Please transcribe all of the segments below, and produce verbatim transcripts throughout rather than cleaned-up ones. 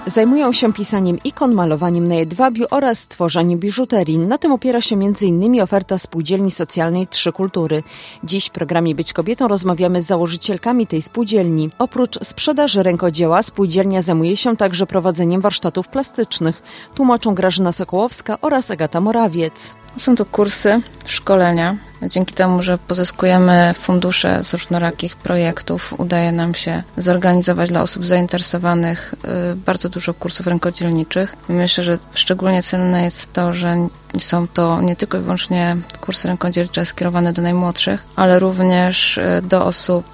Zajmują się pisaniem ikon, malowaniem na jedwabiu oraz tworzeniem biżuterii. Na tym opiera się między innymi oferta Spółdzielni Socjalnej Trzy Kultury. Dziś w programie Być Kobietą rozmawiamy z założycielkami tej spółdzielni. Oprócz sprzedaży rękodzieła, spółdzielnia zajmuje się także prowadzeniem warsztatów plastycznych. Tłumaczą Grażyna Sokołowska oraz Agata Morawiec. Są to kursy, szkolenia. Dzięki temu, że pozyskujemy fundusze z różnorakich projektów, udaje nam się zorganizować dla osób zainteresowanych bardzo dużo kursów rękodzielniczych. Myślę, że szczególnie cenne jest to, że są to nie tylko i wyłącznie kursy rękodzielnicze skierowane do najmłodszych, ale również do osób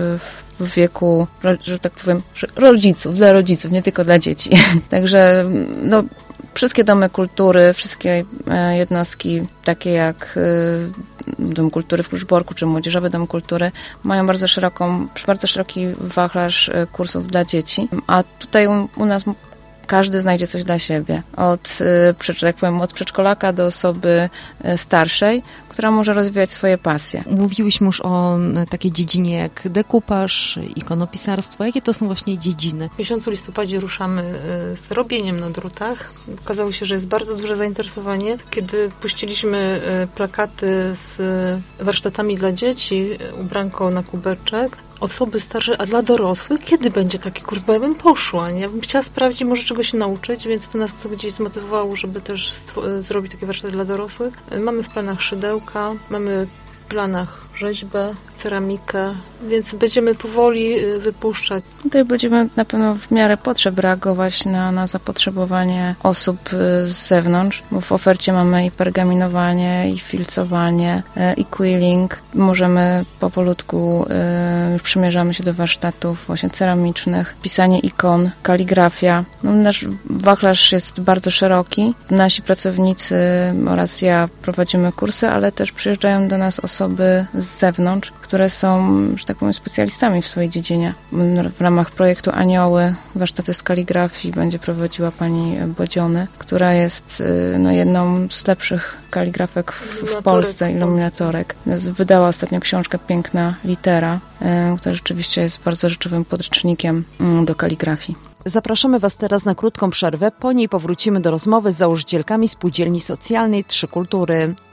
w wieku, że tak powiem, rodziców, dla rodziców, nie tylko dla dzieci. Także no, wszystkie domy kultury, wszystkie jednostki, takie jak Dom Kultury w Kluczborku czy Młodzieżowy Dom Kultury, mają bardzo szeroką, bardzo szeroki wachlarz kursów dla dzieci, a tutaj u, u nas każdy znajdzie coś dla siebie. Od, tak powiem, od przedszkolaka do osoby starszej, która może rozwijać swoje pasje. Mówiłyśmy już o takiej dziedzinie jak dekupaż, ikonopisarstwo. Jakie to są właśnie dziedziny? W miesiącu listopadzie ruszamy z robieniem na drutach. Okazało się, że jest bardzo duże zainteresowanie. Kiedy puściliśmy plakaty z warsztatami dla dzieci, ubranko na kubeczek, osoby starsze, a dla dorosłych, kiedy będzie taki kurs? Bo ja bym poszła, nie? Ja bym chciała sprawdzić, może czego się nauczyć, więc to nas to gdzieś zmotywowało, żeby też zrobić takie warsztaty dla dorosłych. Mamy w planach szydełka, mamy w planach rzeźbę, ceramikę, więc będziemy powoli wypuszczać. Tutaj będziemy na pewno w miarę potrzeb reagować na, na zapotrzebowanie osób z zewnątrz, bo w ofercie mamy i pergaminowanie, i filcowanie, i quilling. Możemy powolutku, już przymierzamy się do warsztatów właśnie ceramicznych, pisanie ikon, kaligrafia. No, nasz wachlarz jest bardzo szeroki. Nasi pracownicy oraz ja prowadzimy kursy, ale też przyjeżdżają do nas osoby z zewnątrz, które są, że tak powiem, specjalistami w swojej dziedzinie. W ramach projektu Anioły warsztaty z kaligrafii będzie prowadziła pani Bodziony, która jest no, jedną z lepszych kaligrafek w, w Polsce, iluminatorek. Wydała ostatnio książkę Piękna litera, która rzeczywiście jest bardzo rzeczowym podręcznikiem do kaligrafii. Zapraszamy Was teraz na krótką przerwę. Po niej powrócimy do rozmowy z założycielkami Spółdzielni Socjalnej Trzy Kultury.